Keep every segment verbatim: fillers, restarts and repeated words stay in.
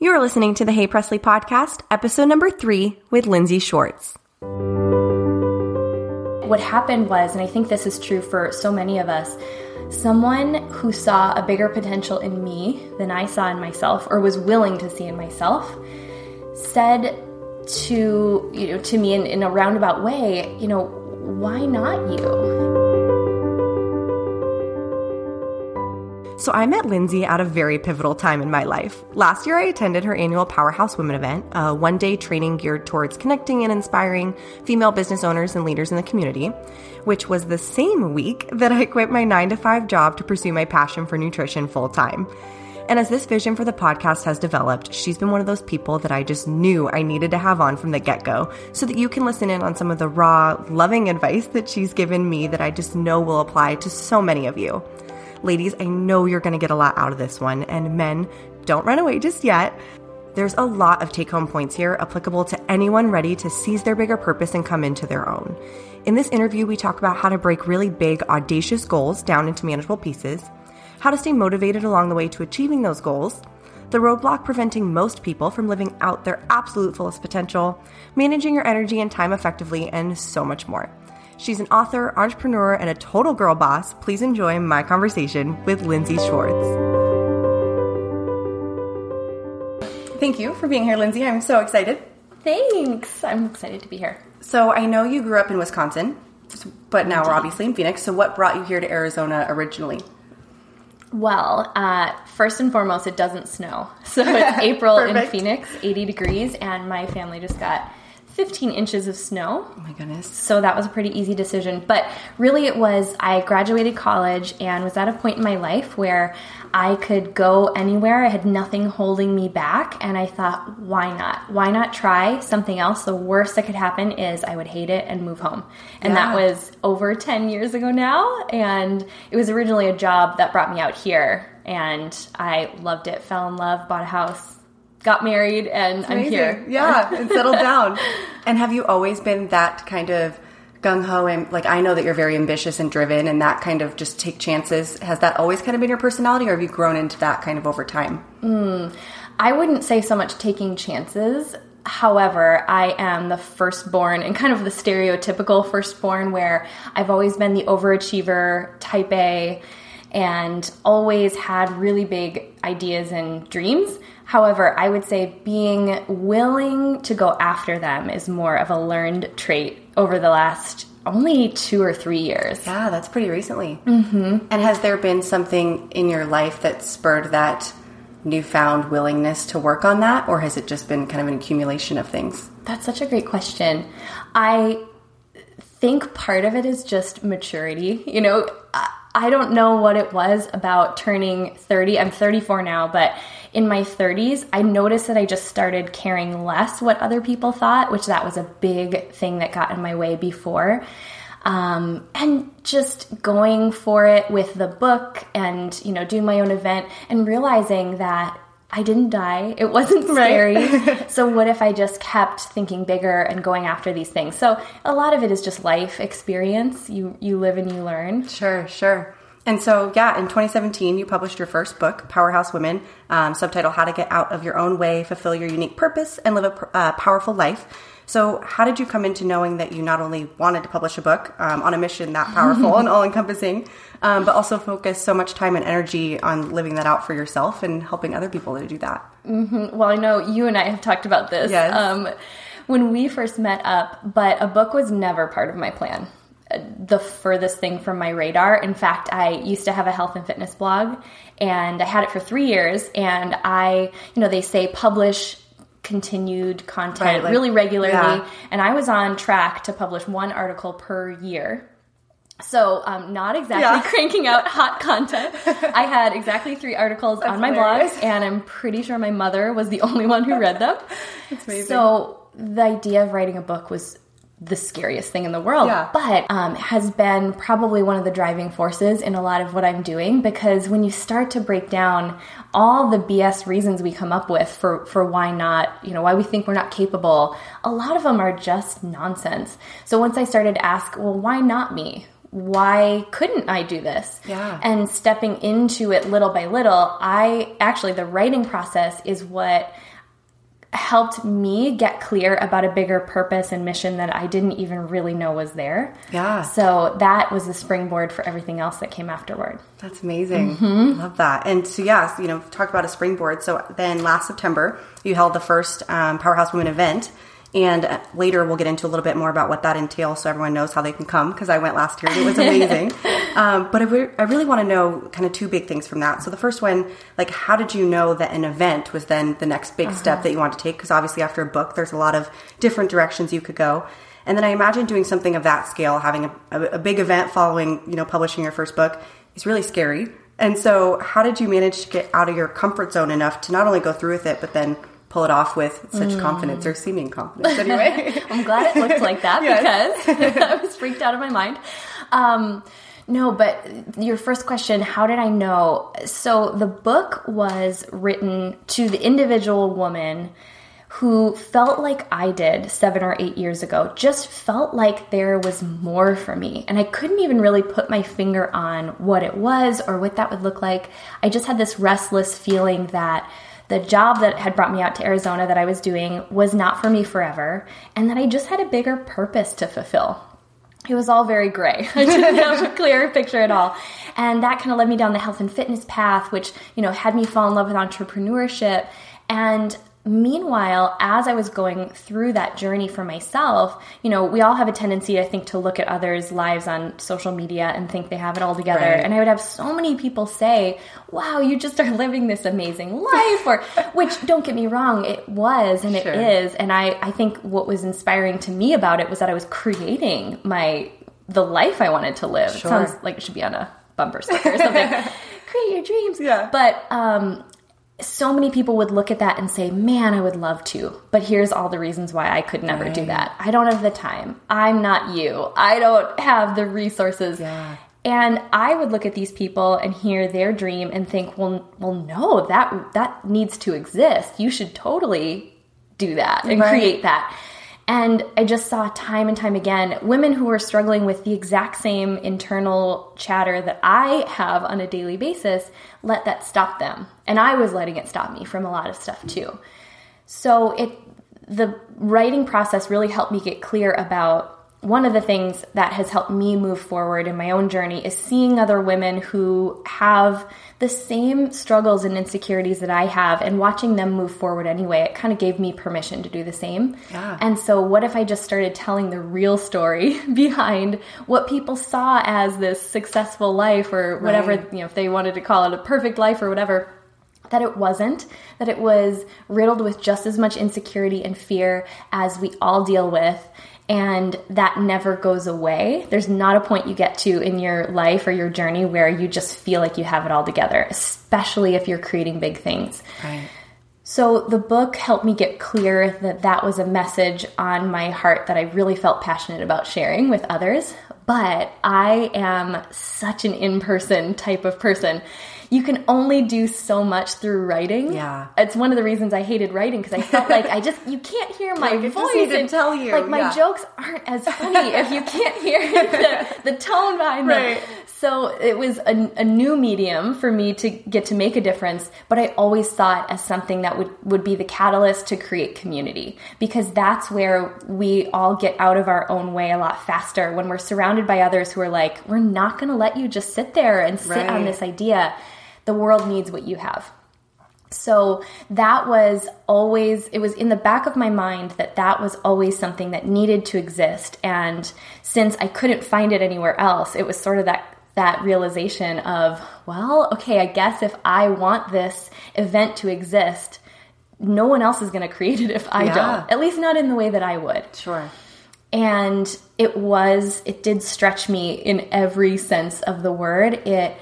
You are listening to the Hey Presley podcast, episode number three with Lindsay Schwartz. What happened was, and I think this is true for so many of us, someone who saw a bigger potential in me than I saw in myself, or was willing to see in myself, said to, you know, to me in, in a roundabout way, you know, why not you? So I met Lindsay at a very pivotal time in my life. Last year, I attended her annual Powerhouse Women event, a one-day training geared towards connecting and inspiring female business owners and leaders in the community, which was the same week that I quit my nine to five job to pursue my passion for nutrition full-time. And as this vision for the podcast has developed, she's been one of those people that I just knew I needed to have on from the get-go so that you can listen in on some of the raw, loving advice that she's given me that I just know will apply to so many of you. Ladies, I know you're going to get a lot out of this one, and men, don't run away just yet. There's a lot of take-home points here applicable to anyone ready to seize their bigger purpose and come into their own. In this interview, we talk about how to break really big, audacious goals down into manageable pieces, how to stay motivated along the way to achieving those goals, the roadblock preventing most people from living out their absolute fullest potential, managing your energy and time effectively, and so much more. She's an author, entrepreneur, and a total girl boss. Please enjoy my conversation with Lindsay Schwartz. Thank you for being here, Lindsay. I'm so excited. Thanks. I'm excited to be here. So I know you grew up in Wisconsin, but now we're obviously in Phoenix. So what brought you here to Arizona originally? Well, uh, first and foremost, it doesn't snow. So it's April in Phoenix, eighty degrees, and my family just got fifteen inches of snow. Oh my goodness. So that was a pretty easy decision. But really it was, I graduated college and was at a point in my life where I could go anywhere. I had nothing holding me back. And I thought, why not? Why not try something else? The worst that could happen is I would hate it and move home. And yeah. That was over ten years ago now. And it was originally a job that brought me out here. And I loved it, fell in love, bought a house, got married, and I'm here. Yeah, and settled down. And have you always been that kind of gung-ho? And like, I know that you're very ambitious and driven and that kind of just take chances. Has that always kind of been your personality, or have you grown into that kind of over time? Mm, I wouldn't say so much taking chances. However, I am the firstborn and kind of the stereotypical firstborn where I've always been the overachiever, type A, and always had really big ideas and dreams. However, I would say being willing to go after them is more of a learned trait over the last only two or three years. Yeah, that's pretty recently. Mm-hmm. And has there been something in your life that spurred that newfound willingness to work on that, or has it just been kind of an accumulation of things? That's such a great question. I think part of it is just maturity. You know, I don't know what it was about turning thirty. I'm thirty-four now, but in my thirties, I noticed that I just started caring less what other people thought, which that was a big thing that got in my way before. Um, and just going for it with the book and, you know, doing my own event and realizing that I didn't die. It wasn't scary. Right. So what if I just kept thinking bigger and going after these things? So a lot of it is just life experience. You you live and you learn. Sure, sure. And so, yeah, in twenty seventeen, you published your first book, Powerhouse Women, um, subtitled How to Get Out of Your Own Way, Fulfill Your Unique Purpose, and Live a uh, Powerful Life. So how did you come into knowing that you not only wanted to publish a book um, on a mission that powerful and all-encompassing, um, but also focus so much time and energy on living that out for yourself and helping other people to do that? Mm-hmm. Well, I know you and I have talked about this yes. um, when we first met up, but a book was never part of my plan. The furthest thing from my radar. In fact, I used to have a health and fitness blog, and I had it for three years, and I, you know, they say publish continued content right, like, really regularly, yeah. And I was on track to publish one article per year. So um, not exactly yeah. cranking out hot content. I had exactly three articles That's on my hilarious. blogs, and I'm pretty sure my mother was the only one who read them. That's amazing. So the idea of writing a book was the scariest thing in the world, yeah. but um, has been probably one of the driving forces in a lot of what I'm doing, because when you start to break down all the B S reasons we come up with for, for why not, you know, why we think we're not capable, a lot of them are just nonsense. So once I started to ask, well, why not me? why couldn't I do this? Yeah. And stepping into it little by little, I actually, the writing process is what helped me get clear about a bigger purpose and mission that I didn't even really know was there. Yeah. So that was the springboard for everything else that came afterward. That's amazing. Mm-hmm. Love that. And so, yes, you know, talk about a springboard. So then last September, you held the first um, Powerhouse Women event. And later we'll get into a little bit more about what that entails so everyone knows how they can come, because I went last year and it was amazing. um, but I, re- I really want to know kind of two big things from that. So the first one, like, how did you know that an event was then the next big uh-huh. step that you want to take? Because obviously after a book, there's a lot of different directions you could go. And then I imagine doing something of that scale, having a, a, a big event following, you know, publishing your first book is really scary. And so how did you manage to get out of your comfort zone enough to not only go through with it, but then pull it off with such mm. confidence, or seeming confidence anyway? I'm glad it looked like that yes. because I was freaked out of my mind. Um, no, but your first question, how did I know? So the book was written to the individual woman who felt like I did seven or eight years ago, just felt like there was more for me. And I couldn't even really put my finger on what it was or what that would look like. I just had this restless feeling that the job that had brought me out to Arizona that I was doing was not for me forever, and that I just had a bigger purpose to fulfill. It was all very gray. I didn't have a clear picture at all. And that kind of led me down the health and fitness path, which, you know, had me fall in love with entrepreneurship. And meanwhile, as I was going through that journey for myself, you know, we all have a tendency, I think, to look at others' lives on social media and think they have it all together. Right. And I would have so many people say, wow, you just are living this amazing life, or, which, don't get me wrong, it was, and sure. it is. And I, I think what was inspiring to me about it was that I was creating my, the life I wanted to live. Sure. It sounds like it should be on a bumper sticker or something. Create your dreams. Yeah. But, um, so many people would look at that and say, man, I would love to, but here's all the reasons why I could never right. do that. I don't have the time. I'm not you. I don't have the resources. Yeah. And I would look at these people and hear their dream and think, well, well, no, that, that needs to exist. You should totally do that and right. create that. And I just saw time and time again, women who were struggling with the exact same internal chatter that I have on a daily basis, let that stop them. And I was letting it stop me from a lot of stuff too. So it, the writing process really helped me get clear about one of the things that has helped me move forward in my own journey is seeing other women who have the same struggles and insecurities that I have, and watching them move forward anyway. It kind of gave me permission to do the same. Yeah. And so what if I just started telling the real story behind what people saw as this successful life, or whatever, right. you know, if they wanted to call it a perfect life or whatever, that it wasn't, that it was riddled with just as much insecurity and fear as we all deal with. And that never goes away. There's not a point you get to in your life or your journey where you just feel like you have it all together, especially if you're creating big things. Right. So the book helped me get clear that that was a message on my heart that I really felt passionate about sharing with others. But I am such an in-person type of person. You can only do so much through writing. Yeah. It's one of the reasons I hated writing, because I felt like I just, you can't hear my like, voice. I just need to tell you. Like, my yeah. jokes aren't as funny if you can't hear the, the tone behind them. Right. So it was a, a new medium for me to get to make a difference, but I always saw it as something that would, would be the catalyst to create community, because that's where we all get out of our own way a lot faster, when we're surrounded by others who are like, we're not going to let you just sit there and sit right. on this idea. The world needs what you have. So that was always, it was in the back of my mind that that was always something that needed to exist. And since I couldn't find it anywhere else, it was sort of that that realization of, well, okay, I guess if I want this event to exist, no one else is going to create it if I yeah. don't. At least not in the way that I would. Sure. And it was, it did stretch me in every sense of the word. It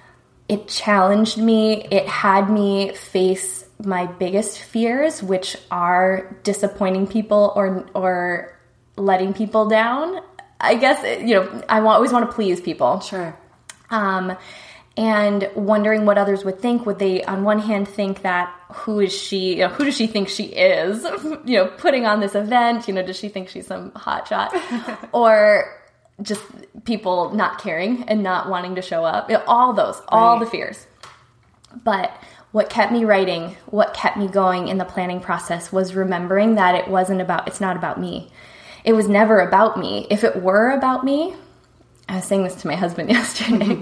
It challenged me. It had me face my biggest fears, which are disappointing people or or letting people down. I guess, you know, I always want to please people. Sure. Um, and wondering what others would think. Would they, on one hand, think that, who is she, you know, who does she think she is, you know, putting on this event? You know, does she think she's some hotshot? Or just people not caring and not wanting to show up. You know, all those, all right. the fears. But what kept me writing, what kept me going in the planning process was remembering that it wasn't about, it's not about me. It was never about me. If it were about me, I was saying this to my husband yesterday,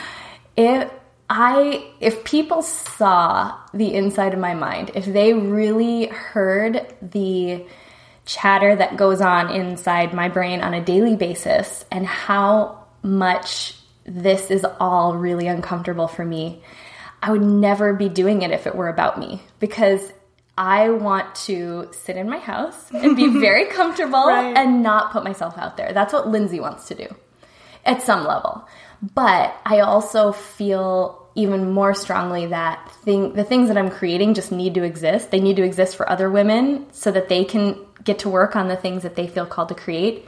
if I, if people saw the inside of my mind, if they really heard the chatter that goes on inside my brain on a daily basis and how much this is all really uncomfortable for me, I would never be doing it if it were about me, because I want to sit in my house and be very comfortable right. and not put myself out there. That's what Lindsay wants to do at some level. But I also feel even more strongly that thing, the things that I'm creating just need to exist. They need to exist for other women so that they can get to work on the things that they feel called to create.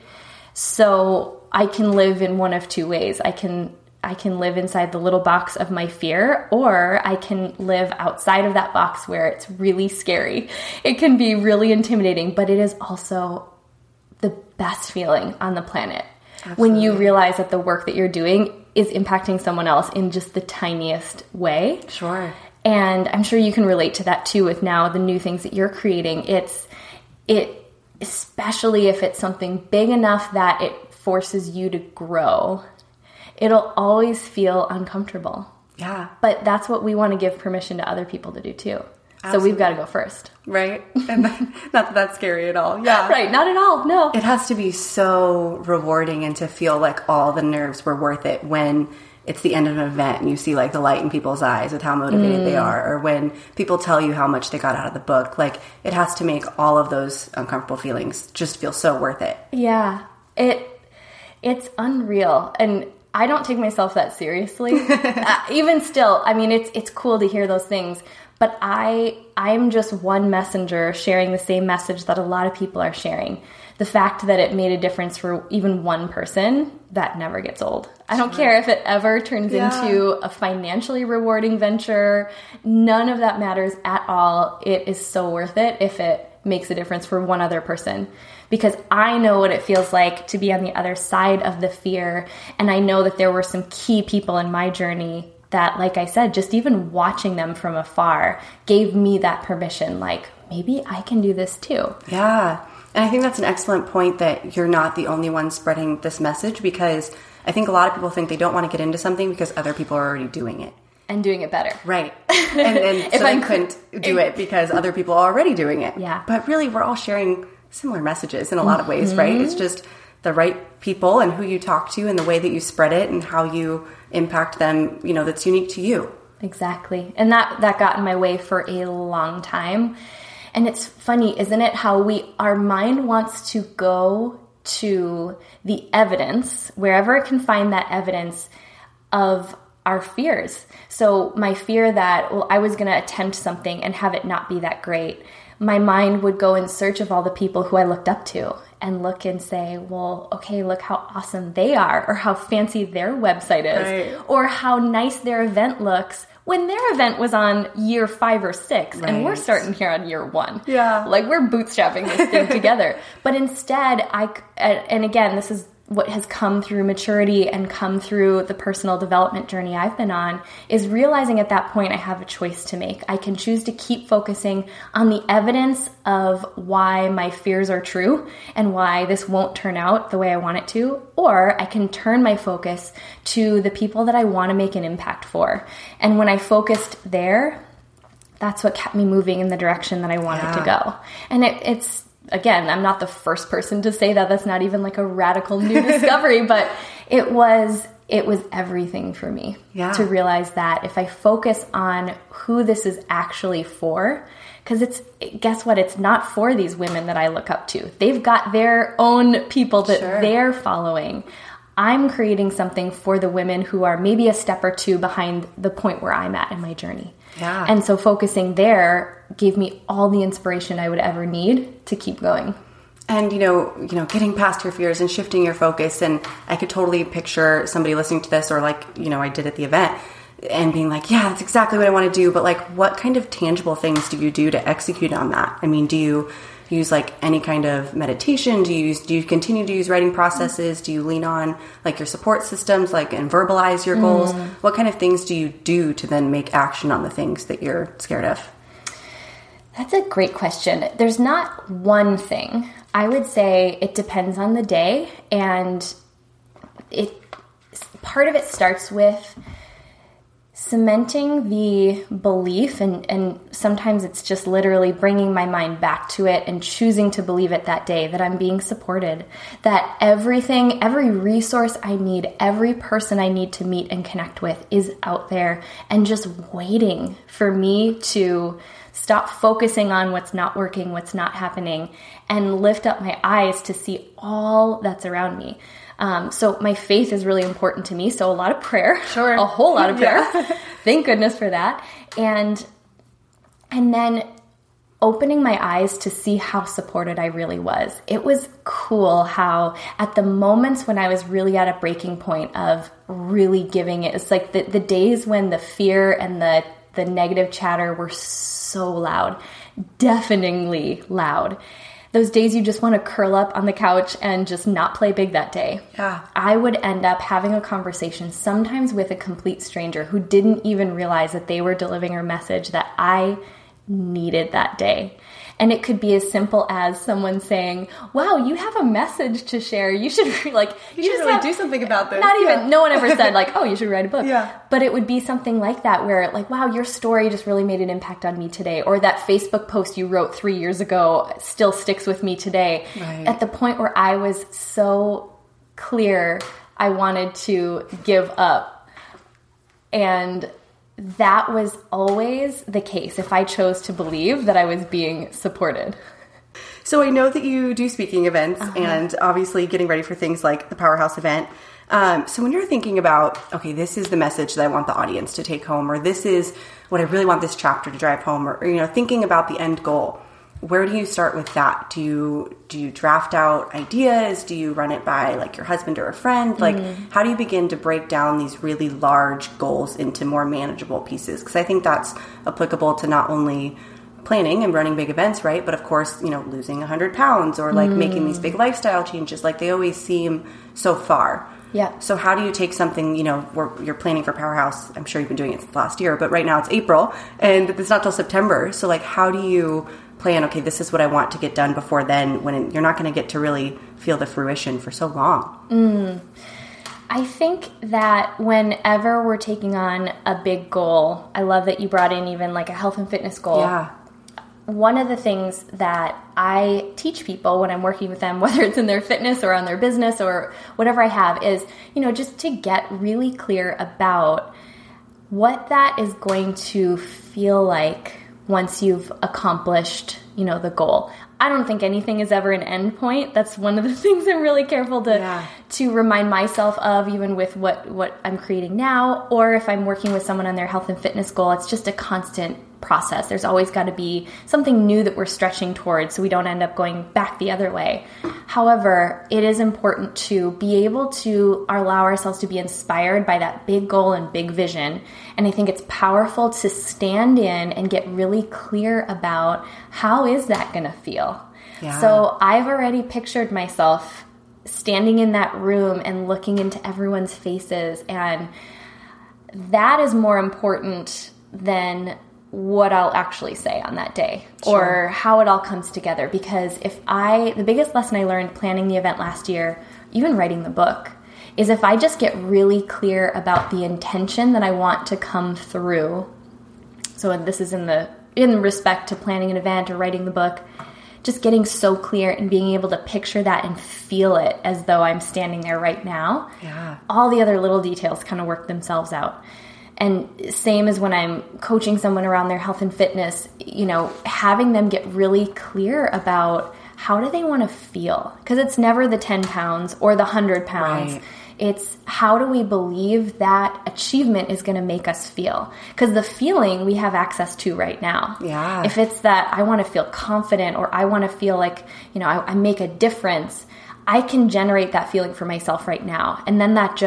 So I can live in one of two ways. I can I can live inside the little box of my fear, or I can live outside of that box where it's really scary. It can be really intimidating, but it is also the best feeling on the planet. Absolutely. When you realize that the work that you're doing is impacting someone else in just the tiniest way. Sure. And I'm sure you can relate to that too with now the new things that you're creating. It's, it, especially if it's something big enough that it forces you to grow, it'll always feel uncomfortable. Yeah. But that's what we want to give permission to other people to do too. Absolutely. So we've got to go first. Right. And that, not that that's scary at all. Yeah. Right. Not at all. No. It has to be so rewarding and to feel like all the nerves were worth it when it's the end of an event and you see like the light in people's eyes with how motivated mm. they are, or when people tell you how much they got out of the book. Like, it has to make all of those uncomfortable feelings just feel so worth it. Yeah. It, it's unreal. And I don't take myself that seriously. uh, even still, I mean, it's it's cool to hear those things, but I I'm just one messenger sharing the same message that a lot of people are sharing. The fact that it made a difference for even one person, that never gets old. I don't care if it ever turns yeah. into a financially rewarding venture. None of that matters at all. It is so worth it if it makes a difference for one other person. Because I know what it feels like to be on the other side of the fear. And I know that there were some key people in my journey that, like I said, just even watching them from afar gave me that permission. Like, maybe I can do this too. Yeah. And I think that's an excellent point that you're not the only one spreading this message, because I think a lot of people think they don't want to get into something because other people are already doing it. And doing it better. Right. And, and so they couldn't do it because other people are already doing it. Yeah. But really, we're all sharing similar messages in a lot of ways, mm-hmm. right? It's just the right people and who you talk to and the way that you spread it and how you impact them, you know, that's unique to you. Exactly. And that, that got in my way for a long time. And it's funny, isn't it, how we, our mind wants to go to the evidence, wherever it can find that evidence of our fears. So my fear that, well, I was going to attempt something and have it not be that great. My mind would go in search of all the people who I looked up to and look and say, well, okay, look how awesome they are, or how fancy their website is, right. or how nice their event looks when their event was on year five or six, right. and we're starting here on year one. Yeah. Like, we're bootstrapping this thing together. But instead, I, and again, this is what has come through maturity and come through the personal development journey I've been on, is realizing at that point I have a choice to make. I can choose to keep focusing on the evidence of why my fears are true and why this won't turn out the way I want it to, or I can turn my focus to the people that I want to make an impact for. And when I focused there, that's what kept me moving in the direction that I wanted yeah. to go. And it, it's, again, I'm not the first person to say that. That's not even like a radical new discovery, but it was it was everything for me yeah. to realize that if I focus on who this is actually for, because it's, guess what? It's not for these women that I look up to. They've got their own people that sure. they're following. I'm creating something for the women who are maybe a step or two behind the point where I'm at in my journey. Yeah. And so focusing there gave me all the inspiration I would ever need to keep going. And, you know, you know, getting past your fears and shifting your focus. And I could totally picture somebody listening to this, or like, you know, I did at the event, and being like, yeah, that's exactly what I want to do. But like, what kind of tangible things do you do to execute on that? I mean, do you use like any kind of meditation? Do you use, do you continue to use writing processes? Do you lean on like your support systems, like, and verbalize your goals? Mm. What kind of things do you do to then make action on the things that you're scared of? That's a great question. There's not one thing. I would say it depends on the day, and it part of it starts with cementing the belief, and, and sometimes it's just literally bringing my mind back to it and choosing to believe it that day, that I'm being supported, that everything, every resource I need, every person I need to meet and connect with is out there and just waiting for me to stop focusing on what's not working, what's not happening, and lift up my eyes to see all that's around me. Um, so my faith is really important to me. So a lot of prayer, sure, a whole lot of prayer. Yeah. Thank goodness for that. And, and then opening my eyes to see how supported I really was. It was cool how at the moments when I was really at a breaking point of really giving it, it's like the, the days when the fear and the, the negative chatter were so loud, deafeningly loud. Those days you just want to curl up on the couch and just not play big that day. Yeah. I would end up having a conversation sometimes with a complete stranger who didn't even realize that they were delivering a message that I needed that day. And it could be as simple as someone saying, wow, you have a message to share. You should like, you, you should really have, do something about this. Not yeah. even, no one ever said like, oh, you should write a book. Yeah. But it would be something like that where like, wow, your story just really made an impact on me today. Or that Facebook post you wrote three years ago still sticks with me today. Right. At the point where I was so clear, I wanted to give up. And that was always the case if I chose to believe that I was being supported. So I know that you do speaking events uh-huh. and obviously getting ready for things like the Powerhouse event. Um, so when you're thinking about, okay, this is the message that I want the audience to take home, or this is what I really want this chapter to drive home, or, or you know, thinking about the end goal, where do you start with that? Do you do you draft out ideas? Do you run it by like your husband or a friend? Like, mm. how do you begin to break down these really large goals into more manageable pieces? Because I think that's applicable to not only planning and running big events, right? But of course, you know, losing one hundred pounds or like mm. making these big lifestyle changes. Like, they always seem so far. Yeah. So how do you take something, you know, where you're planning for Powerhouse? I'm sure you've been doing it since last year, but right now it's April and it's not till September. So like, how do you plan, okay, this is what I want to get done before then, when it, you're not going to get to really feel the fruition for so long? Mm. I think that whenever we're taking on a big goal, I love that you brought in even like a health and fitness goal. Yeah. One of the things that I teach people when I'm working with them, whether it's in their fitness or on their business or whatever I have, is, you know, just to get really clear about what that is going to feel like once you've accomplished, you know, the goal. I don't think anything is ever an end point. That's one of the things I'm really careful to yeah. to remind myself of, even with what, what I'm creating now, or if I'm working with someone on their health and fitness goal. It's just a constant process. There's always got to be something new that we're stretching towards so we don't end up going back the other way. However, it is important to be able to allow ourselves to be inspired by that big goal and big vision. And I think it's powerful to stand in and get really clear about, how is that going to feel? Yeah. So I've already pictured myself standing in that room and looking into everyone's faces. And that is more important than what I'll actually say on that day, sure. or how it all comes together. Because if I, the biggest lesson I learned planning the event last year, even writing the book, is if I just get really clear about the intention that I want to come through. So this is in the, in respect to planning an event or writing the book, just getting so clear and being able to picture that and feel it as though I'm standing there right now. Yeah. All the other little details kind of work themselves out. And same as when I'm coaching someone around their health and fitness, you know, having them get really clear about, how do they want to feel? Because it's never the ten pounds or the one hundred pounds. Right. It's, how do we believe that achievement is going to make us feel? Because the feeling we have access to right now. Yeah. If it's that I want to feel confident, or I want to feel like, you know, I, I make a difference, I can generate that feeling for myself right now. And then that just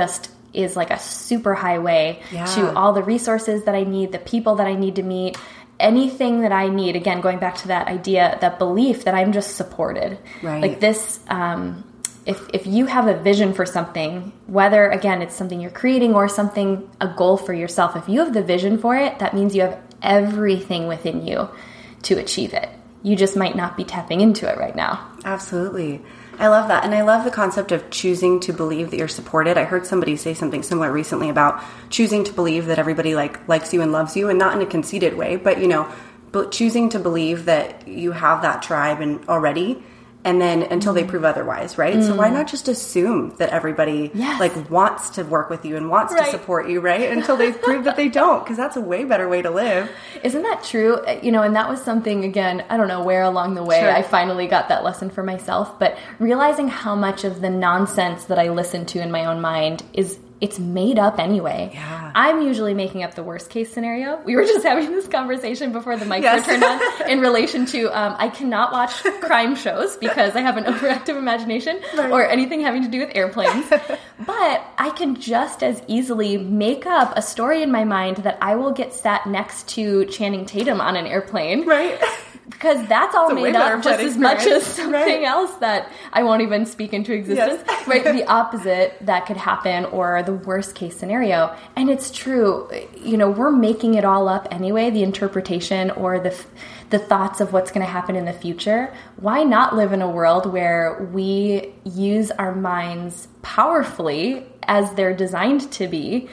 is like a super highway yeah. to all the resources that I need, the people that I need to meet, anything that I need. Again, going back to that idea, that belief that I'm just supported. Right. Like this, um, if if you have a vision for something, whether, again, it's something you're creating or something, a goal for yourself, if you have the vision for it, that means you have everything within you to achieve it. You just might not be tapping into it right now. Absolutely. I love that. And I love the concept of choosing to believe that you're supported. I heard somebody say something similar recently about choosing to believe that everybody like likes you and loves you, and not in a conceited way, but, you know, but choosing to believe that you have that tribe and already, and then until they prove otherwise, right? Mm. So why not just assume that everybody yes. like wants to work with you and wants right. to support you, right? Until they prove that they don't, because that's a way better way to live. Isn't that true? You know, and that was something, again, I don't know where along the way sure. I finally got that lesson for myself, but realizing how much of the nonsense that I listen to in my own mind is it's made up anyway. Yeah. I'm usually making up the worst case scenario. We were just having this conversation before the mics yes. were turned on in relation to um, I cannot watch crime shows because I have an overactive imagination right. or anything having to do with airplanes. But I can just as easily make up a story in my mind that I will get sat next to Channing Tatum on an airplane. Right. Because that's all made up just as much as something right. else that I won't even speak into existence. Yes. Right? The opposite that could happen, or the worst case scenario. And it's true. You know, we're making it all up anyway, the interpretation or the the thoughts of what's going to happen in the future. Why not live in a world where we use our minds powerfully as they're designed to be?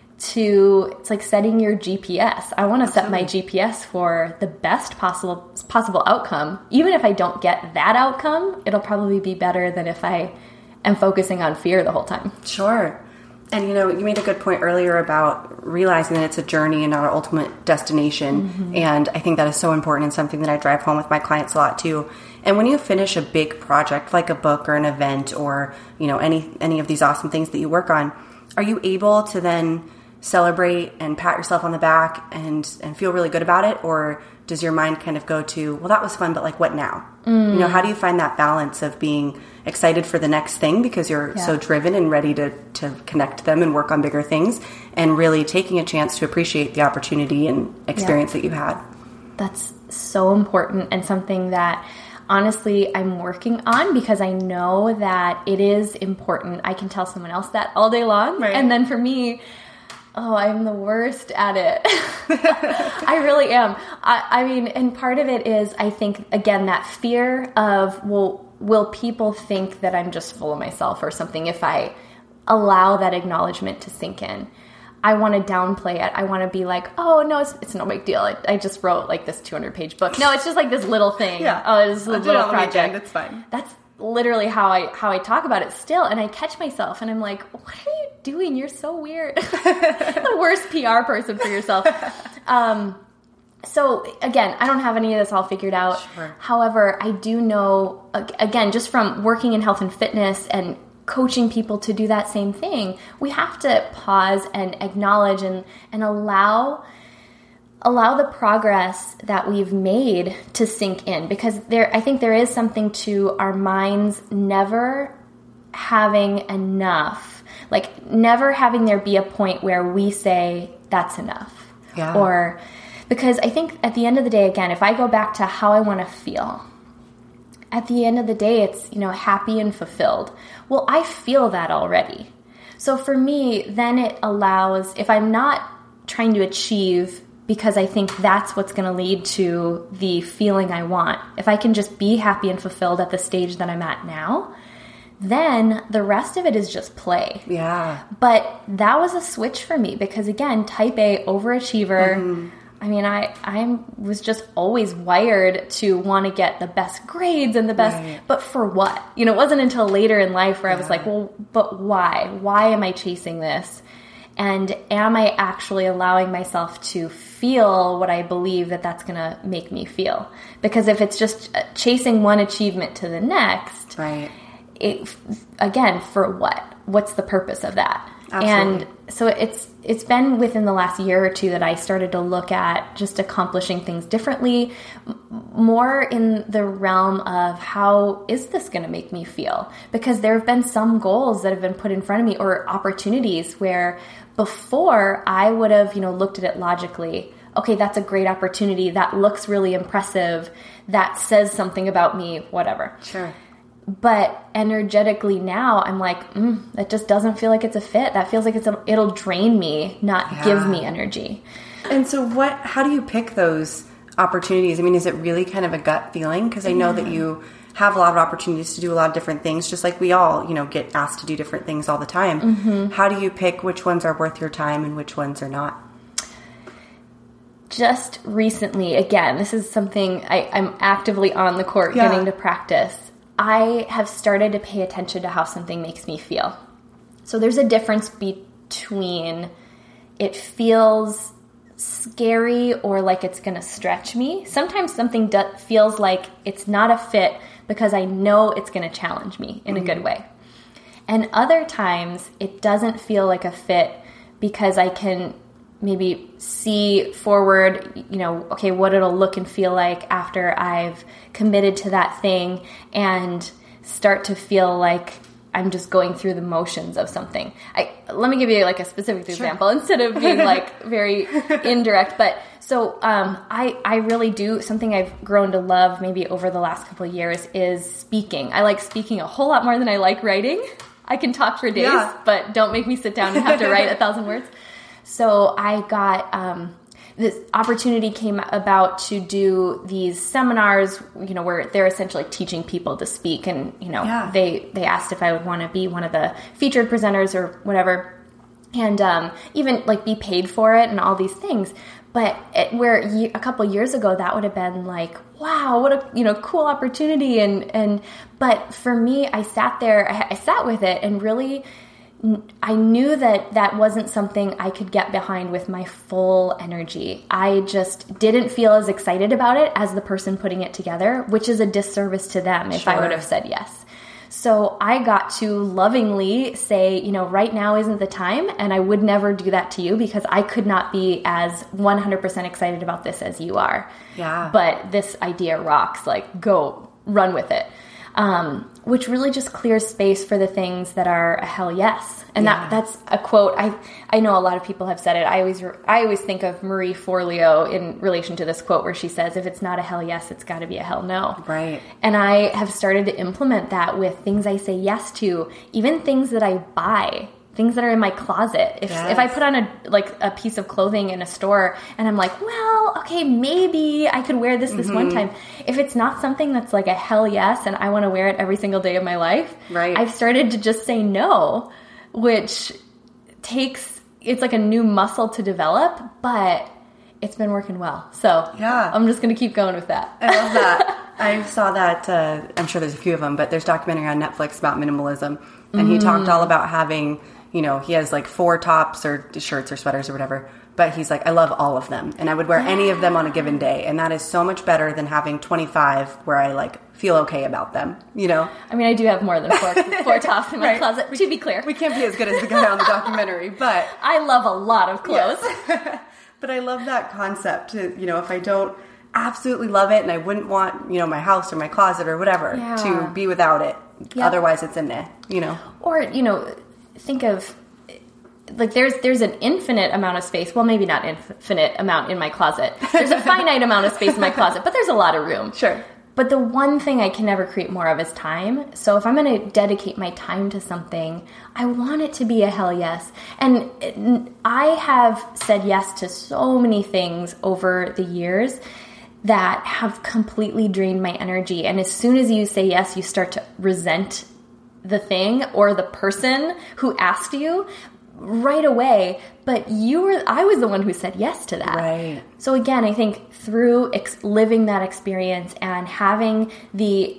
To it's like setting your G P S. I want to set my G P S for the best possible possible outcome. Even if I don't get that outcome, it'll probably be better than if I am focusing on fear the whole time. Sure. And, you know, you made a good point earlier about realizing that it's a journey and not an ultimate destination. Mm-hmm. And I think that is so important and something that I drive home with my clients a lot too. And when you finish a big project like a book or an event or, you know, any any of these awesome things that you work on, are you able to then celebrate and pat yourself on the back and, and feel really good about it? Or does your mind kind of go to, well, that was fun, but like what now? Mm. You know, how do you find that balance of being excited for the next thing because you're yeah. so driven and ready to, to connect them and work on bigger things, and really taking a chance to appreciate the opportunity and experience yeah. that you had? That's so important, and something that honestly I'm working on, because I know that it is important. I can tell someone else that all day long. Right. And then for me, oh, I'm the worst at it. I really am. I, I mean, and part of it is, I think, again, that fear of, well, will people think that I'm just full of myself or something if I allow that acknowledgement to sink in? I want to downplay it. I want to be like, oh, no, it's, it's no big deal. I, I just wrote like this two hundred page book. No, it's just like this little thing. Yeah. Oh, it's a little it project. It's fine. That's literally how I how I talk about it still, and I catch myself and I'm like, what are you doing? You're so weird. The worst P R person for yourself. Um, so again, I don't have any of this all figured out. Sure. However, I do know, again, just from working in health and fitness and coaching people to do that same thing, we have to pause and acknowledge and, and allow allow the progress that we've made to sink in, because there, I think there is something to our minds never having enough, like never having there be a point where we say that's enough. Yeah. Or because I think at the end of the day, again, if I go back to how I want to feel, at the end of the day, it's, you know, happy and fulfilled. Well, I feel that already. So for me, then it allows, if I'm not trying to achieve because I think that's what's going to lead to the feeling I want, if I can just be happy and fulfilled at the stage that I'm at now, then the rest of it is just play. Yeah. But that was a switch for me because, again, type A, overachiever. Mm-hmm. I mean, I I was just always wired to want to get the best grades and the best, right. But for what? You know, it wasn't until later in life where yeah. I was like, well, but why? Why am I chasing this? And am I actually allowing myself to feel what I believe that that's going to make me feel? Because if it's just chasing one achievement to the next, right. It, again, for what? What's the purpose of that? Absolutely. And so it's it's been within the last year or two that I started to look at just accomplishing things differently, more in the realm of how is this going to make me feel? Because there have been some goals that have been put in front of me or opportunities where before I would have, you know, looked at it logically. Okay, that's a great opportunity. That looks really impressive. That says something about me, whatever. Sure. But energetically now, I'm like, mm, that just doesn't feel like it's a fit. That feels like it's a, it'll drain me, not yeah. give me energy. And so what, how do you pick those opportunities? I mean, is it really kind of a gut feeling? Because I know yeah. that you have a lot of opportunities to do a lot of different things, just like we all, you know, get asked to do different things all the time. Mm-hmm. How do you pick which ones are worth your time and which ones are not? Just recently, again, this is something I, I'm actively on the court yeah. getting to practice. I have started to pay attention to how something makes me feel. So there's a difference between it feels scary or like it's going to stretch me. Sometimes something do- feels like it's not a fit because I know it's going to challenge me in mm-hmm. a good way. And other times it doesn't feel like a fit because I can maybe see forward, you know, okay, what it'll look and feel like after I've committed to that thing and start to feel like I'm just going through the motions of something. I let me give you like a specific example sure. instead of being like very indirect. But so um, I, I really do, something I've grown to love maybe over the last couple of years is speaking. I like speaking a whole lot more than I like writing. I can talk for days, yeah. but don't make me sit down and have to write a thousand words. So I got, um, this opportunity came about to do these seminars, you know, where they're essentially teaching people to speak. And, you know, yeah. they, they asked if I would want to be one of the featured presenters or whatever. And um, even like be paid for it and all these things. But it, where a couple years ago, that would have been like, wow, what a, you know, cool opportunity. And, and, but for me, I sat there, I, I sat with it and really I knew that that wasn't something I could get behind with my full energy. I just didn't feel as excited about it as the person putting it together, which is a disservice to them if sure. I would have said yes. So I got to lovingly say, you know, right now isn't the time, and I would never do that to you because I could not be as one hundred percent excited about this as you are. Yeah. But this idea rocks, like go run with it. Um, which really just clears space for the things that are a hell yes. And yeah. that that's a quote. I I know a lot of people have said it. I always I always think of Marie Forleo in relation to this quote where she says, if it's not a hell yes, it's got to be a hell no. Right. And I have started to implement that with things I say yes to, even things that I buy. Things that are in my closet. If yes. if I put on a like a piece of clothing in a store and I'm like, well, okay, maybe I could wear this this mm-hmm. one time. If it's not something that's like a hell yes and I want to wear it every single day of my life, right. I've started to just say no, which takes, it's like a new muscle to develop, but it's been working well. So yeah. I'm just going to keep going with that. I love that. I saw that, uh, I'm sure there's a few of them, but there's a documentary on Netflix about minimalism. And mm. he talked all about having, you know, he has like four tops or shirts or sweaters or whatever. But he's like, I love all of them. And I would wear yeah. any of them on a given day. And that is so much better than having twenty-five where I like feel okay about them, you know? I mean, I do have more than four, four tops in my right. closet, we, to be clear. We can't be as good as the guy on the documentary, but... I love a lot of clothes. Yes. But I love that concept to, you know, if I don't absolutely love it and I wouldn't want, you know, my house or my closet or whatever yeah. to be without it. Yep. Otherwise it's in there, you know? Or, you know, think of... Like there's there's an infinite amount of space. Well, maybe not infinite amount in my closet. There's a finite amount of space in my closet, but there's a lot of room. Sure. But the one thing I can never create more of is time. So if I'm going to dedicate my time to something, I want it to be a hell yes. And I have said yes to so many things over the years that have completely drained my energy. And as soon as you say yes, you start to resent the thing or the person who asked you right away, but you were, I was the one who said yes to that. Right. So again, I think through ex- living that experience and having the,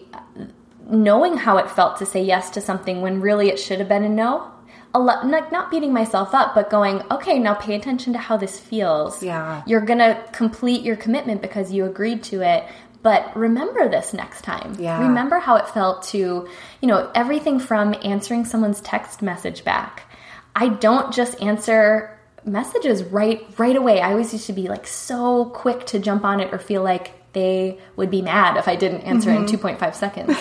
knowing how it felt to say yes to something when really it should have been a no, a lot, like not beating myself up, but going, okay, now pay attention to how this feels. Yeah. You're going to complete your commitment because you agreed to it. But remember this next time. Yeah. Remember how it felt to, you know, everything from answering someone's text message back. I don't just answer messages right right away. I always used to be like so quick to jump on it or feel like they would be mad if I didn't answer mm-hmm. in two point five seconds.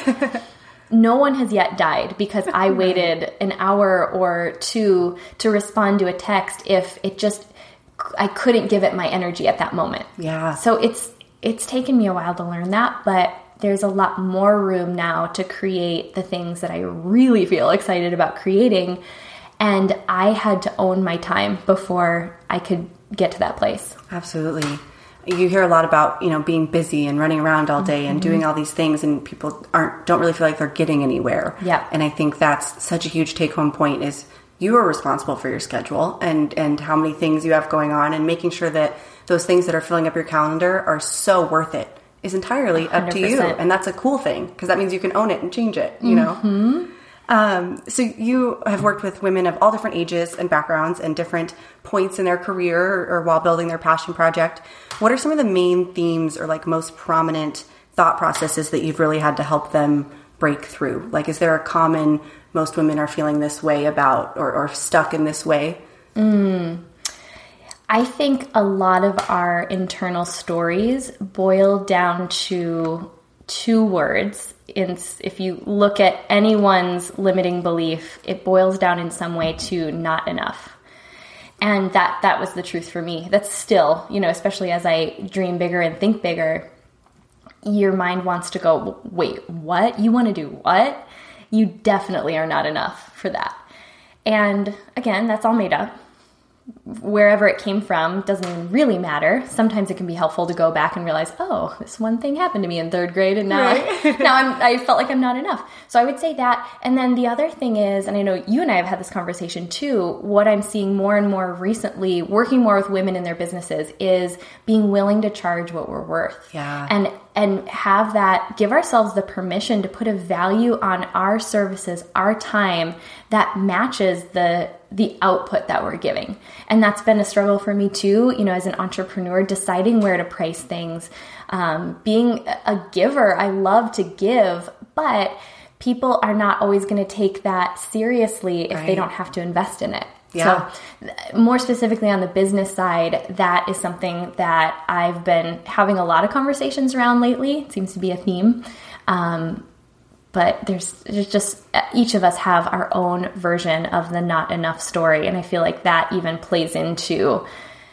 No one has yet died because I waited an hour or two to respond to a text if it just, I couldn't give it my energy at that moment. Yeah. So it's, it's taken me a while to learn that, but there's a lot more room now to create the things that I really feel excited about creating. And I had to own my time before I could get to that place. Absolutely. You hear a lot about, you know, being busy and running around all day mm-hmm. and doing all these things, and people aren't don't really feel like they're getting anywhere. Yeah. And I think that's such a huge take-home point is you are responsible for your schedule and, and how many things you have going on, and making sure that those things that are filling up your calendar are so worth it is entirely up one hundred percent. To you. And that's a cool thing because that means you can own it and change it, you know? Mm-hmm. Um, so you have worked with women of all different ages and backgrounds and different points in their career or, or while building their passion project. What are some of the main themes or like most prominent thought processes that you've really had to help them break through? Like, is there a common, most women are feeling this way about or, or stuck in this way? Mm. I think a lot of our internal stories boil down to two words. In, if you look at anyone's limiting belief, it boils down in some way to not enough. And that, that was the truth for me. That's still, you know, especially as I dream bigger and think bigger, your mind wants to go, wait, what? You want to do what? You definitely are not enough for that. And again, that's all made up. Wherever it came from doesn't even really matter. Sometimes it can be helpful to go back and realize, oh, this one thing happened to me in third grade, and now, right. I, now I'm, I felt like I'm not enough. So I would say that. And then the other thing is, and I know you and I have had this conversation too, what I'm seeing more and more recently, working more with women in their businesses, is being willing to charge what we're worth. Yeah. And and have that, give ourselves the permission to put a value on our services, our time that matches the the output that we're giving. And that's been a struggle for me too, you know, as an entrepreneur, deciding where to price things, um, being a giver. I love to give, but people are not always going to take that seriously if right. they don't have to invest in it. Yeah. So more specifically on the business side, that is something that I've been having a lot of conversations around lately. It seems to be a theme. Um, but there's, there's just, each of us have our own version of the not enough story. And I feel like that even plays into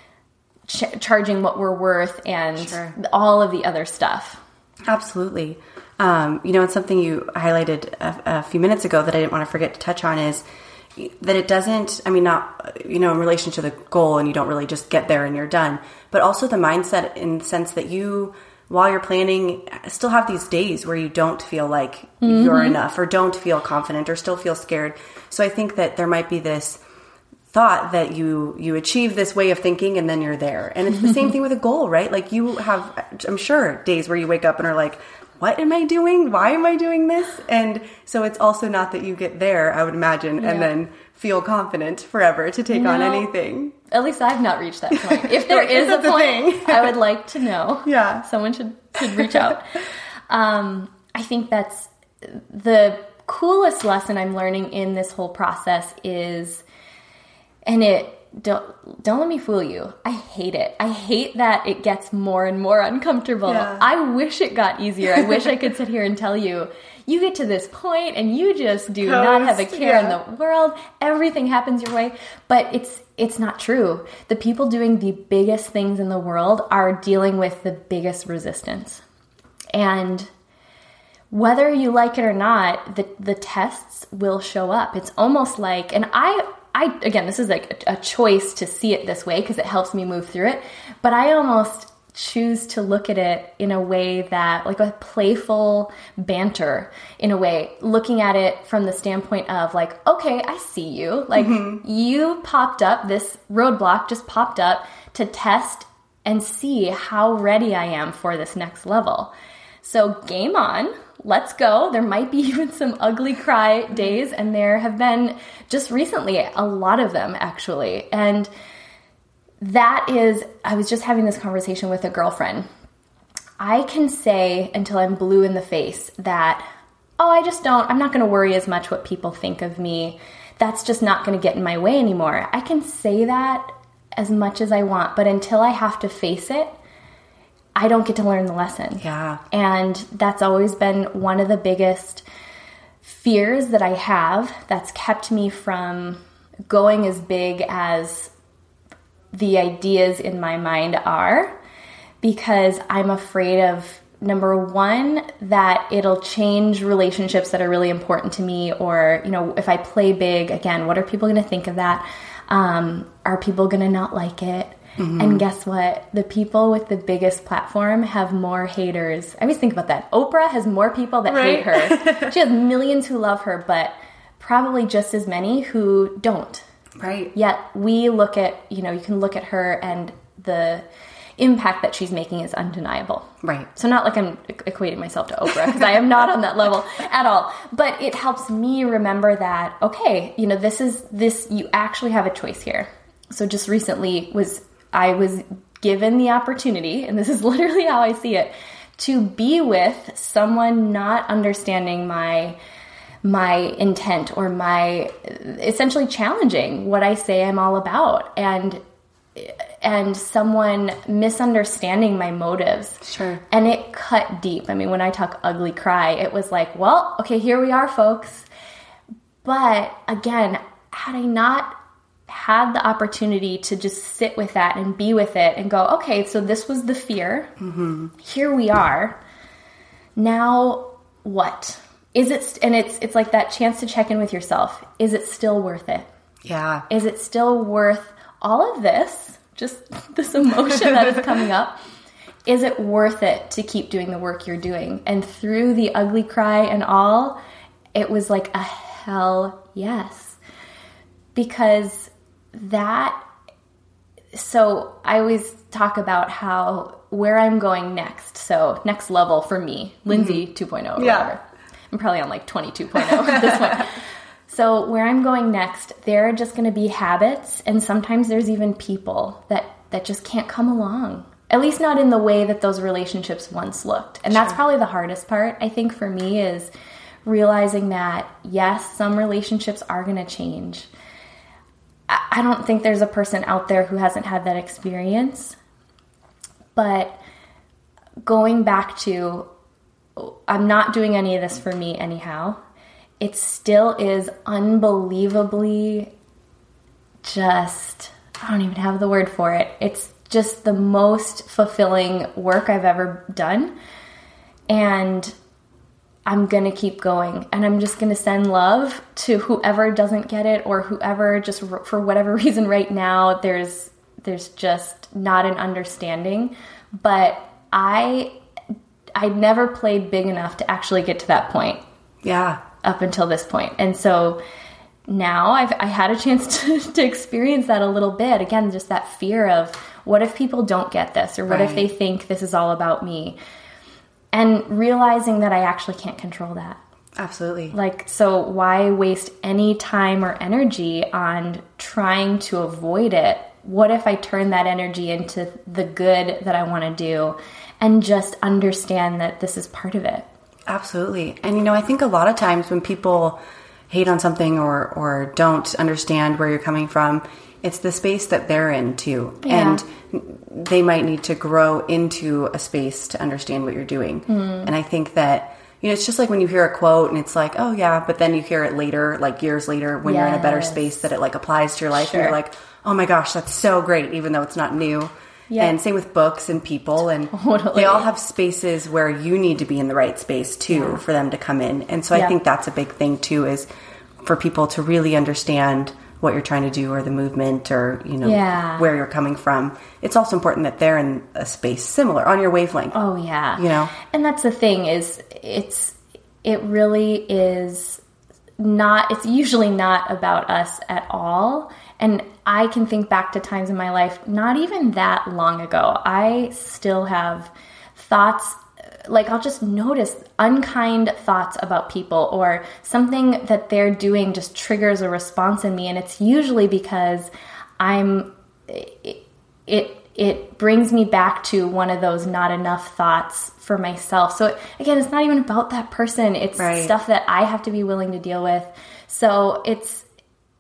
ch- charging what we're worth and sure. all of the other stuff. Absolutely. Um, you know, it's something you highlighted a, a few minutes ago that I didn't want to forget to touch on is that it doesn't, I mean, not, you know, in relation to the goal and you don't really just get there and you're done, but also the mindset in the sense that you, while you're planning, still have these days where you don't feel like mm-hmm. you're enough or don't feel confident or still feel scared. So I think that there might be this thought that you, you achieve this way of thinking and then you're there. And it's the same thing with a goal, right? Like you have, I'm sure, days where you wake up and are like, what am I doing? Why am I doing this? And so it's also not that you get there, I would imagine, yeah. and then feel confident forever to take no, on anything. At least I've not reached that point. If there is a point, I would like to know. Yeah. Someone should, should reach out. Um, I think that's the coolest lesson I'm learning in this whole process is, and it, Don't don't let me fool you. I hate it. I hate that it gets more and more uncomfortable. Yeah. I wish it got easier. I wish I could sit here and tell you, you get to this point and you just do Coast, not have a care yeah. in the world. Everything happens your way. But it's it's not true. The people doing the biggest things in the world are dealing with the biggest resistance. And whether you like it or not, the the tests will show up. It's almost like, and I I, again, this is like a, a choice to see it this way because it helps me move through it. But I almost choose to look at it in a way that, like a playful banter in a way, looking at it from the standpoint of like, okay, I see you. Like mm-hmm. you popped up, this roadblock just popped up to test and see how ready I am for this next level. So game on. Let's go. There might be even some ugly cry days, and there have been just recently a lot of them actually. And that is, I was just having this conversation with a girlfriend. I can say until I'm blue in the face that, oh, I just don't, I'm not going to worry as much what people think of me. that's just not going to get in my way anymore. I can say that as much as I want, but until I have to face it, I don't get to learn the lesson. Yeah. And that's always been one of the biggest fears that I have that's kept me from going as big as the ideas in my mind are, because I'm afraid of, number one, that it'll change relationships that are really important to me, or, you know, if I play big, again, what are people going to think of that? Um, are people going to not like it? Mm-hmm. And guess what? The people with the biggest platform have more haters. I always think about that. Oprah has more people that right? hate her. She has millions who love her, but probably just as many who don't. Right. Yet we look at, you know, you can look at her and the impact that she's making is undeniable. Right. So not like I'm equating myself to Oprah, because I am not on that level at all. But it helps me remember that, okay, you know, this is this, you actually have a choice here. So just recently was, I was given the opportunity, and this is literally how I see it, to be with someone not understanding my my intent, or my essentially challenging what I say I'm all about, and and someone misunderstanding my motives. Sure. And it cut deep. I mean, when I talk ugly cry, it was like, well, okay, here we are, folks. But again, had I not had the opportunity to just sit with that and be with it and go, okay, so this was the fear. Mm-hmm. Here we are. Now what? Is it, and it's it's like that chance to check in with yourself. Is it still worth it? Yeah. Is it still worth all of this, just this emotion that is coming up? Is it worth it to keep doing the work you're doing? And through the ugly cry and all, it was like a hell yes. Because that, so I always talk about how, where I'm going next. So next level for me, Lindsay mm-hmm. two point oh or yeah. whatever. I'm probably on like twenty-two point oh at this point. So where I'm going next, there are just going to be habits, and sometimes there's even people that, that just can't come along. At least not in the way that those relationships once looked. And sure. That's probably the hardest part, I think, for me, is realizing that, yes, some relationships are going to change. I, I don't think there's a person out there who hasn't had that experience. But going back to, I'm not doing any of this for me anyhow. It still is unbelievably just, I don't even have the word for it. It's just the most fulfilling work I've ever done. And I'm going to keep going. And I'm just going to send love to whoever doesn't get it, or whoever just for whatever reason right now, there's there's just not an understanding. But I I never played big enough to actually get to that point. Yeah. Up until this point. And so now I've I had a chance to, to experience that a little bit. Again, just that fear of, what if people don't get this? Or what right. if they think this is all about me? And realizing that I actually can't control that. Absolutely. Like, so why waste any time or energy on trying to avoid it? What if I turn that energy into the good that I want to do, and just understand that this is part of it? Absolutely. And, you know, I think a lot of times when people hate on something, or, or don't understand where you're coming from, it's the space that they're in too. Yeah. And they might need to grow into a space to understand what you're doing. Mm. And I think that, you know, it's just like when you hear a quote and it's like, oh yeah, but then you hear it later, like years later, when yes. you're in a better space, that it like applies to your life. Sure. And you're like, oh my gosh, that's so great, even though it's not new. Yeah. And same with books and people, and totally. They all have spaces where you need to be in the right space too, yeah. for them to come in. And so yeah. I think that's a big thing too, is for people to really understand what you're trying to do, or the movement, or, you know, yeah. where you're coming from. It's also important that they're in a space similar, on your wavelength. Oh yeah. You know? And that's the thing, is it's, it really is not, it's usually not about us at all. And I can think back to times in my life, not even that long ago, I still have thoughts, like I'll just notice unkind thoughts about people, or something that they're doing just triggers a response in me. And it's usually because I'm, it, it, it brings me back to one of those not enough thoughts for myself. So again, it's not even about that person. It's right. stuff that I have to be willing to deal with. So it's,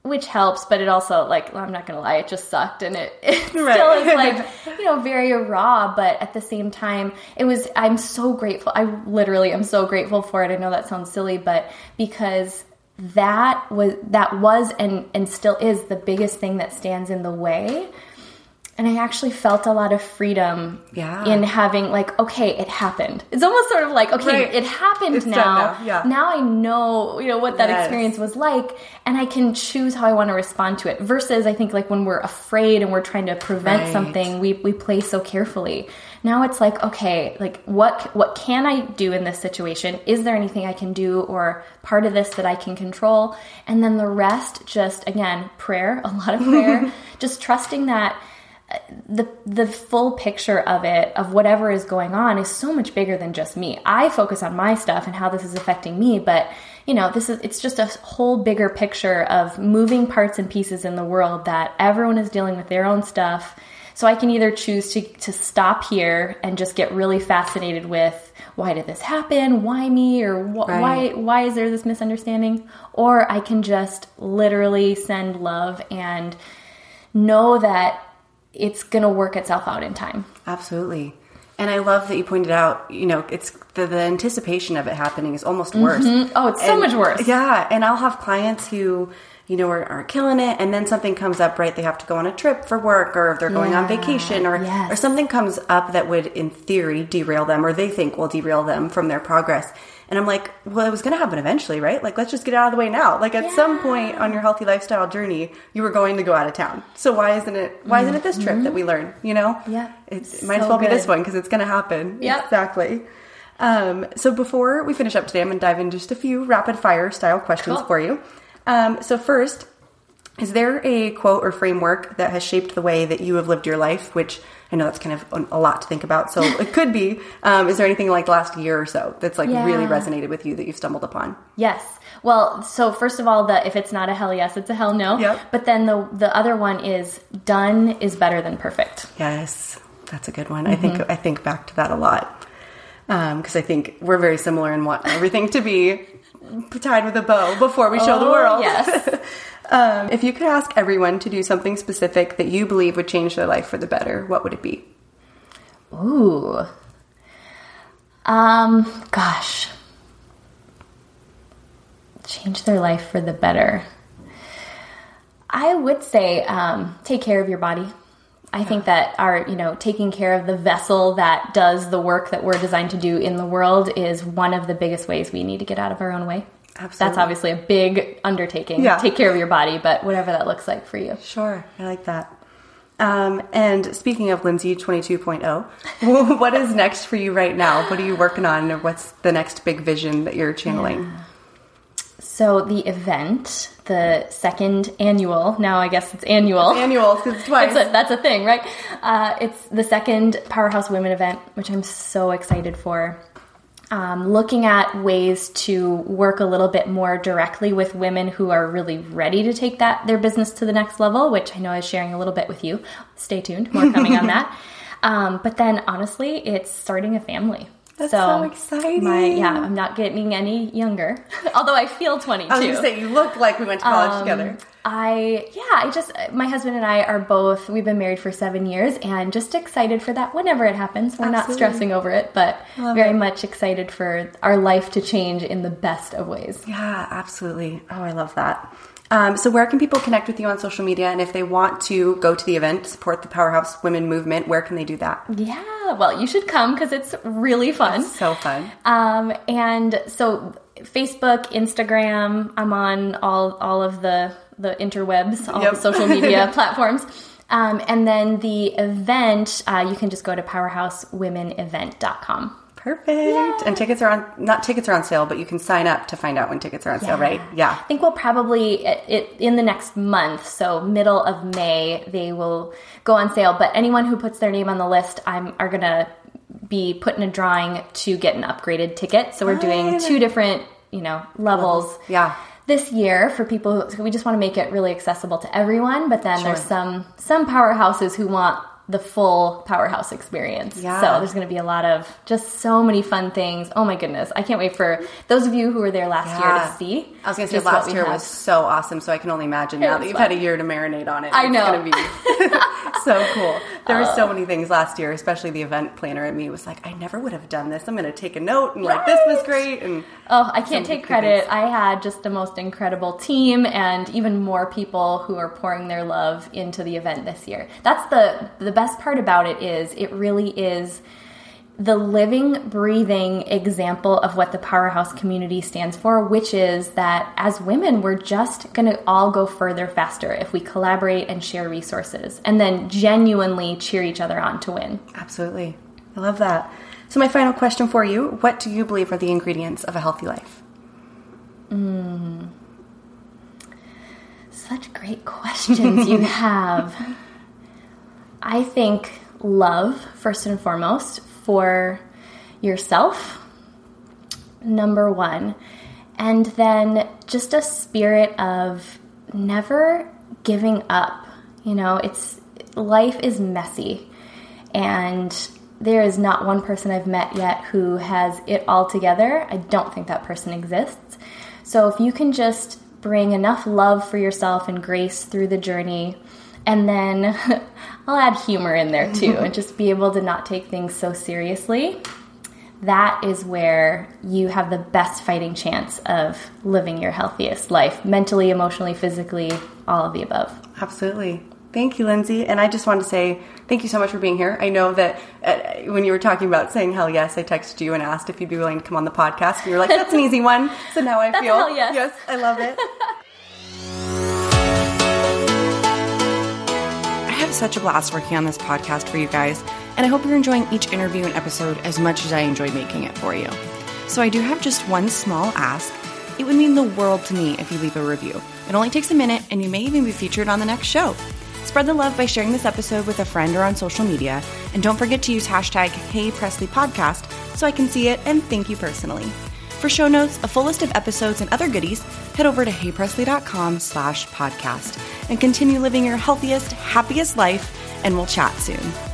which helps, but it also, like, I'm not going to lie, it just sucked, and it, it still Right. is, like, you know, very raw, but at the same time, it was, I'm so grateful. I literally am so grateful for it. I know that sounds silly, but because that was, that was and, and still is the biggest thing that stands in the way. And I actually felt a lot of freedom Yeah. in having, like, okay, it happened. It's almost sort of like, okay, Right. it happened It's now. done now. Yeah. Now I know, you know, what that Yes. experience was like, and I can choose how I want to respond to it. Versus, I think, like, when we're afraid and we're trying to prevent Right. something, we, we play so carefully. Now it's like, okay, like, what what can I do in this situation? Is there anything I can do, or part of this that I can control? And then the rest, just, again, prayer, a lot of prayer, just trusting that the the full picture of it, of whatever is going on, is so much bigger than just me. I focus on my stuff and how this is affecting me, but you know, this is it's just a whole bigger picture of moving parts and pieces in the world that everyone is dealing with their own stuff. So I can either choose to to stop here and just get really fascinated with, why did this happen? Why me? Or wh- Right. why why is there this misunderstanding? Or I can just literally send love and know that it's going to work itself out in time. Absolutely. And I love that you pointed out, you know, it's the, the anticipation of it happening is almost worse. Mm-hmm. Oh, it's so And- much worse. Yeah. And I'll have clients who, you know, are, are killing it, and then something comes up, right? They have to go on a trip for work, or they're going on Yeah. vacation, or, Yes. or something comes up that would, in theory, derail them, or they think will derail them from their progress. And I'm like, well, it was going to happen eventually, right? Like, let's just get it out of the way now. Like, at Yeah. some point on your healthy lifestyle journey, you were going to go out of town. So why isn't it, why isn't it this trip that we learn, you know? Yeah. It, it might as So well be this good. one, because it's going to happen. Yep. Exactly. Um, so before we finish up today, I'm going to dive into just a few rapid fire style questions Cool. for you. Um, so first, is there a quote or framework that has shaped the way that you have lived your life? Which I know that's kind of a lot to think about. So it could be, um, is there anything like the last year or so that's like Yeah. really resonated with you that you've stumbled upon? Yes. Well, so first of all, the if it's not a hell yes, it's a hell no. Yep. But then the the other one is, done is better than perfect. Yes, that's a good one. I think I think back to that a lot, because I think we're very similar and want everything to be tied with a bow before we show the Oh, world. yes. um, if you could ask everyone to do something specific that you believe would change their life for the better, what would it be? Ooh. Um, gosh. Change their life for the better. I would say, um, take care of your body. I think that our, you know, taking care of the vessel that does the work that we're designed to do in the world is one of the biggest ways we need to get out of our own way. Absolutely. That's obviously a big undertaking. Yeah. Take care of your body, but whatever that looks like for you. Sure, I like that. Um, and speaking of Lindsay twenty-two point oh, what is next for you right now? What are you working on, or what's the next big vision that you're channeling? Yeah. So the event, the second annual, now I guess it's annual. Annual, because it's twice. That's a, that's a thing, right? Uh, it's the second Powerhouse Women event, which I'm so excited for. Um, looking at ways to work a little bit more directly with women who are really ready to take that their business to the next level, which I know is sharing a little bit with you. Stay tuned, more coming on that. Um, but then honestly, it's starting a family. That's so exciting. My, yeah, I'm not getting any younger, although I feel twenty-two. I was going to say, you look like we went to college Um, together. I, yeah, I just, my husband and I are both, we've been married for seven years and just excited for that whenever it happens. We're not Absolutely. stressing over it, but Love very it. much excited for our life to change in the best of ways. Yeah, absolutely. Oh, I love that. Um, so where can people connect with you on social media? And if they want to go to the event, support the Powerhouse Women movement, where can they do that? Yeah, well, you should come because it's really fun. It's so fun. Um, and so Facebook, Instagram, I'm on all, all of the, the interwebs, all Yep. the social media platforms. Um, and then the event, uh, you can just go to powerhouse women event dot com. Perfect. And tickets are on, not tickets are on sale, but you can sign up to find out when tickets are on sale, right? Yeah. I think we'll probably, it, it in the next month, so middle of May, they will go on sale. But anyone who puts their name on the list, I'm are going to be put in a drawing to get an upgraded ticket. So we're doing two different, you know, levels. Yeah. This year for people who, we just want to make it really accessible to everyone, but then Sure. there's some some powerhouses who want the full Powerhouse experience. Yeah. So there's going to be a lot of just so many fun things. Oh my goodness. I can't wait for those of you who were there last yeah. year to see. I was going to say last year have. was so awesome. So I can only imagine it now that you've fun. had a year to marinate on it. I it's know. It's going to be so cool. There were so many things last year, especially the event planner at me was like, I never would have done this. I'm going to take a note and right. like, this was great. And oh, I can't take credit. I had just the most incredible team and even more people who are pouring their love into the event this year. That's the, the best part about it is it really is the living, breathing example of what the Powerhouse community stands for, which is that as women, we're just going to all go further faster if we collaborate and share resources and then genuinely cheer each other on to win. Absolutely. I love that. So my final question for you, what do you believe are the ingredients of a healthy life? Mm. Such great questions you have. I think love, first and foremost, for yourself, number one. And then just a spirit of never giving up. You know, it's life is messy. And there is not one person I've met yet who has it all together. I don't think that person exists. So if you can just bring enough love for yourself and grace through the journey, and then I'll add humor in there too, and just be able to not take things so seriously. That is where you have the best fighting chance of living your healthiest life, mentally, emotionally, physically, all of the above. Absolutely. Thank you, Lindsay. And I just wanted to say thank you so much for being here. I know that uh, when you were talking about saying hell yes, I texted you and asked if you'd be willing to come on the podcast. And you were like, that's an easy one. So now I that's feel, hell yes. yes, I love it. Such a blast working on this podcast for you guys, and I hope you're enjoying each interview and episode as much as I enjoyed making it for you. So I do have just one small ask. It would mean the world to me if you leave a review. It only takes a minute, and you may even be featured on the next show. Spread the love by sharing this episode with a friend or on social media, and don't forget to use hashtag HeyPresleyPodcast so I can see it and thank you personally. For show notes, a full list of episodes, and other goodies, head over to heypresley.com slash podcast and continue living your healthiest, happiest life, and we'll chat soon.